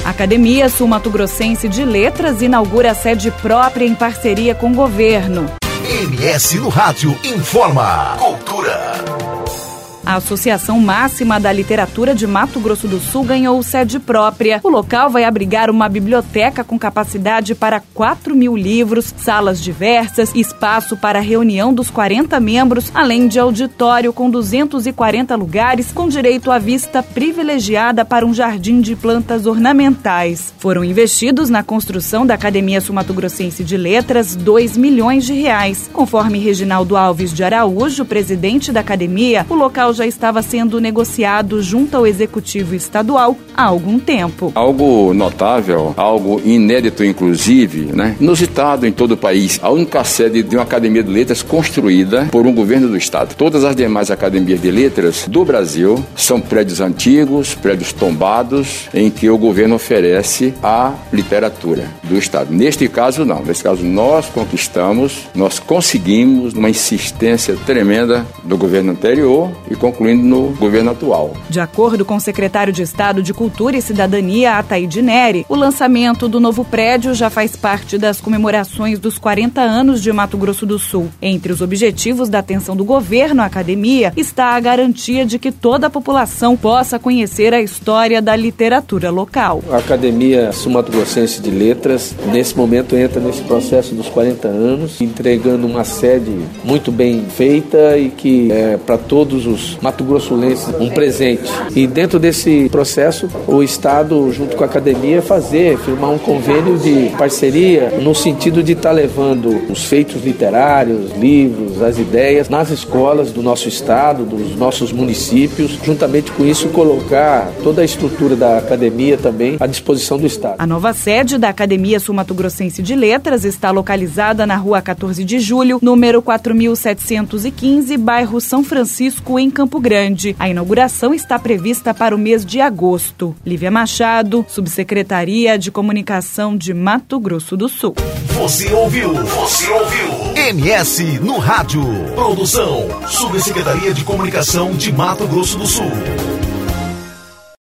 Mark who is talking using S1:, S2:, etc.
S1: A Academia Sul-Mato-Grossense de Letras inaugura sede própria em parceria com o governo.
S2: MS no Rádio informa. Cultura.
S1: A Associação Máxima da Literatura de Mato Grosso do Sul ganhou sede própria. O local vai abrigar uma biblioteca com capacidade para 4.000 livros, salas diversas, espaço para reunião dos 40 membros, além de auditório com 240 lugares, com direito à vista privilegiada para um jardim de plantas ornamentais. Foram investidos na construção da Academia Sul-Mato-Grossense de Letras R$2 milhões. Conforme Reginaldo Alves de Araújo, presidente da academia, o local já estava sendo negociado junto ao Executivo Estadual há algum tempo.
S3: Algo notável, algo inédito inclusive, inusitado em todo o país. A única sede de uma academia de letras construída por um governo do estado. Todas as demais academias de letras do Brasil são prédios antigos, prédios tombados, em que o governo oferece a literatura do estado. Neste caso não. Neste caso nós conquistamos, nós conseguimos uma insistência tremenda do governo anterior e concluindo no governo atual.
S1: De acordo com o secretário de Estado de Cultura e Cidadania, Ataíde Neri, o lançamento do novo prédio já faz parte das comemorações dos 40 anos de Mato Grosso do Sul. Entre os objetivos da atenção do governo à academia está a garantia de que toda a população possa conhecer a história da literatura local.
S4: A Academia Sul-Mato-Grossense de Letras, nesse momento, entra nesse processo dos 40 anos, entregando uma sede muito bem feita e que é para todos os mato-grossulenses um presente. E dentro desse processo, o Estado, junto com a academia, firmar um convênio de parceria no sentido de estar levando os feitos literários, livros, as ideias nas escolas do nosso estado, dos nossos municípios. Juntamente com isso, colocar toda a estrutura da academia também à disposição do Estado.
S1: A nova sede da Academia Sul-Mato-Grossense de Letras está localizada na Rua 14 de Julho, número 4715, bairro São Francisco, em Campo Grande. A inauguração está prevista para o mês de agosto. Lívia Machado, Subsecretaria de Comunicação de Mato Grosso do Sul.
S2: Você ouviu MS no Rádio. Produção, Subsecretaria de Comunicação de Mato Grosso do Sul.